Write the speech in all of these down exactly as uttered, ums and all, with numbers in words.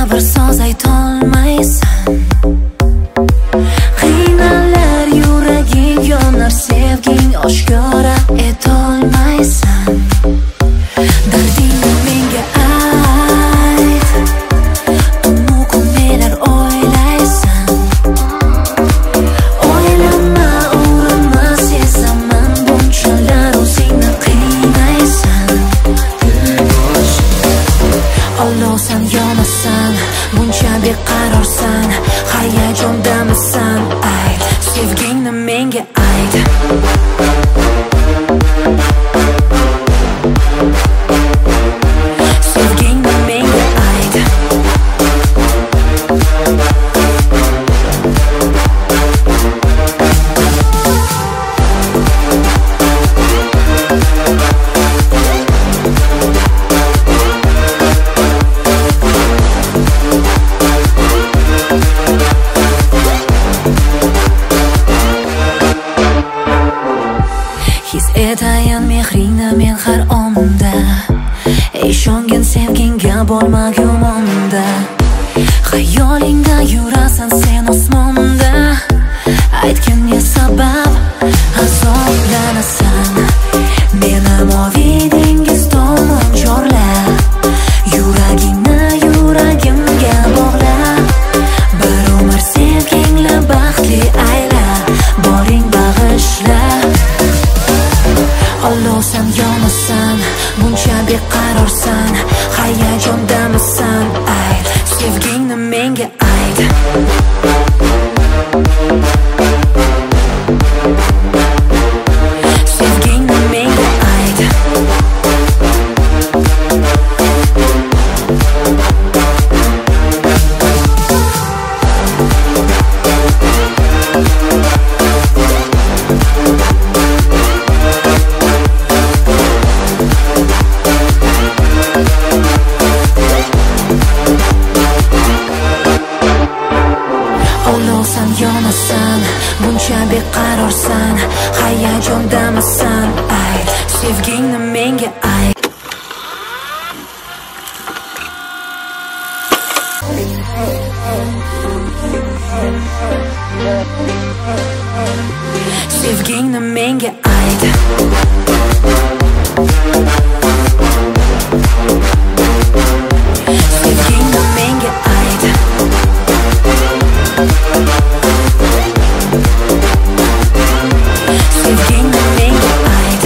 bir so'z aytolmaysan. Qiynalar yuraging, yonar sevging oshkora etolmaysan. Dardingni menga ayt, tunu kun nelar o'ylaysan. O'ylama, urinma, sezaman bunchalar o'zingni qiynaysan. Ollovsan, yonasan, buncha beqarorsan, hayajondamisan. Ayt, sevgingni menga ayt. Sevgingni menga ayt. His etayin mehringni men har onda, ishongin sevgingga bo'lma gumonda. Xayolingda yurasan sen osmonda, aytgin ne sabab azoblanasan. Meni moviy dengiz tomon chorla, yuragingni yuragimga bog'la. Bir umr sevgingla baxtli ayla, boring bag'ishla. Ollovsan, yonasan, buncha beqarorsan, hayajondamisan. Ayt, sevgingni menga ayt. Sevgingni menga ayt. Ollovsan, yonasan, buncha beqarorsan, hayajondamisan. Ayt, sevgingni menga ayt. Sevgingni menga ayt. Sevgingni menga ayt. Sevgingni menga ayt.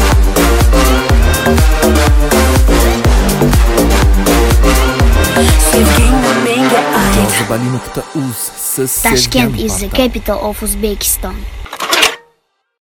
Sevgingni menga ayt. Jozibali nuqta uz. Siz Tashkent sevgan is the portal. capital of Uzbekistan.